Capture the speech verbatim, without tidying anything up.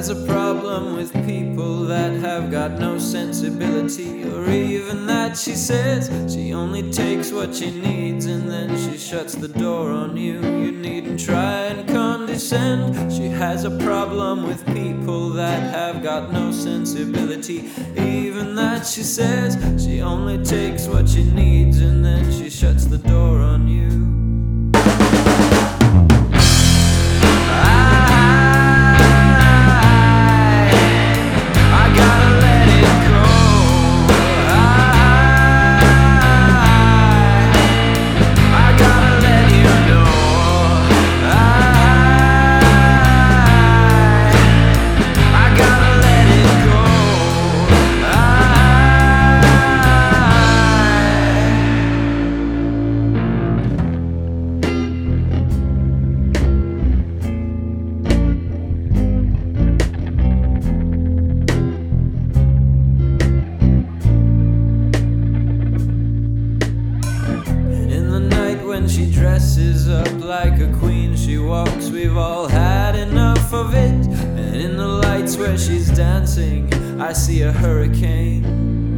has a problem with people that have got no sensibility, or even that she says she only takes what she needs and then she shuts the door on you. You needn't try and condescend. She has a problem with people that have got no sensibility, even that she says she only takes what she needs and then she shuts the door on you. When she dresses up like a queen, she walks, we've all had enough of it. And in the lights where she's dancing, I see a hurricane.